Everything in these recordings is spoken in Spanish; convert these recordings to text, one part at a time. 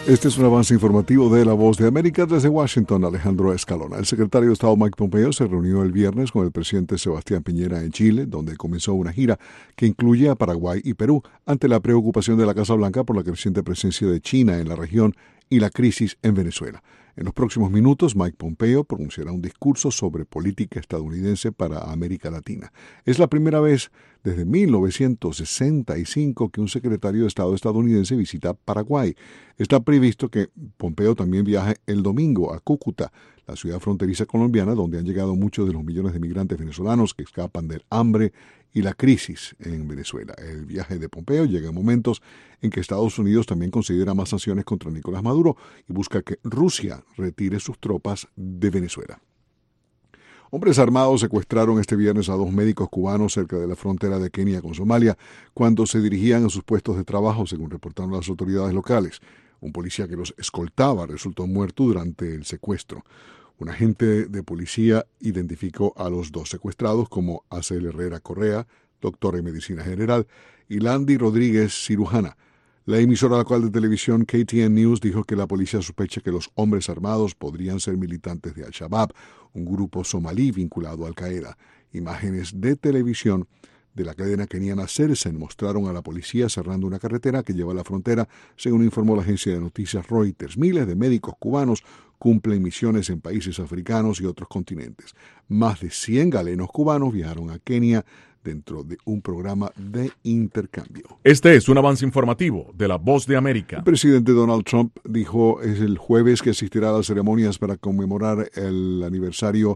Este es un avance informativo de La Voz de América desde Washington. Alejandro Escalona. El secretario de Estado Mike Pompeo se reunió el viernes con el presidente Sebastián Piñera en Chile, donde comenzó una gira que incluye a Paraguay y Perú, ante la preocupación de la Casa Blanca por la creciente presencia de China en la región y la crisis en Venezuela. En los próximos minutos, Mike Pompeo pronunciará un discurso sobre política estadounidense para América Latina. Es la primera vez desde 1965 que un secretario de Estado estadounidense visita Paraguay. Está previsto que Pompeo también viaje el domingo a Cúcuta, la ciudad fronteriza colombiana donde han llegado muchos de los millones de migrantes venezolanos que escapan del hambre y la crisis en Venezuela. El viaje de Pompeo llega en momentos en que Estados Unidos también considera más sanciones contra Nicolás Maduro y busca que Rusia retire sus tropas de Venezuela. Hombres armados secuestraron este viernes a 2 médicos cubanos cerca de la frontera de Kenia con Somalia cuando se dirigían a sus puestos de trabajo, según reportaron las autoridades locales. Un policía que los escoltaba resultó muerto durante el secuestro. Un agente de policía identificó a los 2 secuestrados como Acel Herrera Correa, doctor en medicina general, y Landy Rodríguez, cirujana. La emisora local de televisión KTN News dijo que la policía sospecha que los hombres armados podrían ser militantes de Al-Shabaab, un grupo somalí vinculado a Al-Qaeda. Imágenes de televisión de la cadena keniana Citizen mostraron a la policía cerrando una carretera que lleva a la frontera, según informó la agencia de noticias Reuters. Miles de médicos cubanos cumplen misiones en países africanos y otros continentes. Más de 100 galenos cubanos viajaron a Kenia dentro de un programa de intercambio. Este es un avance informativo de La Voz de América. El presidente Donald Trump dijo el jueves que asistirá a las ceremonias para conmemorar el aniversario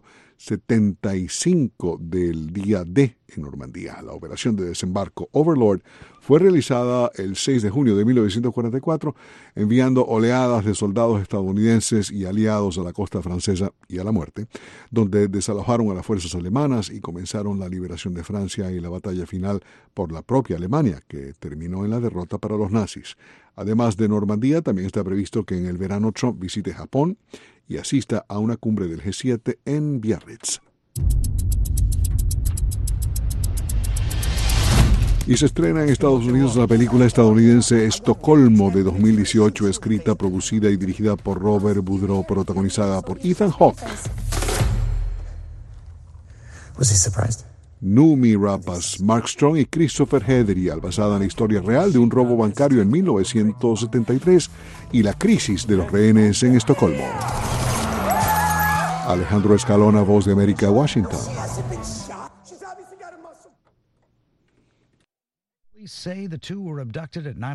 75 del Día D en Normandía. La operación de desembarco Overlord fue realizada el 6 de junio de 1944, enviando oleadas de soldados estadounidenses y aliados a la costa francesa y a la muerte, donde desalojaron a las fuerzas alemanas y comenzaron la liberación de Francia y la batalla final por la propia Alemania, que terminó en la derrota para los nazis. Además de Normandía, también está previsto que en el verano Trump visite Japón y asista a una cumbre del G7 en Biarritz. Y se estrena en Estados Unidos la película estadounidense Estocolmo de 2018, escrita, producida y dirigida por Robert Boudreau, protagonizada por Ethan Hawke, Noomi Rapace, Mark Strong y Christopher Hedrial, basada en la historia real de un robo bancario en 1973 y la crisis de los rehenes en Estocolmo. Alejandro Escalona, Voz de América, Washington. Say the two were abducted at 9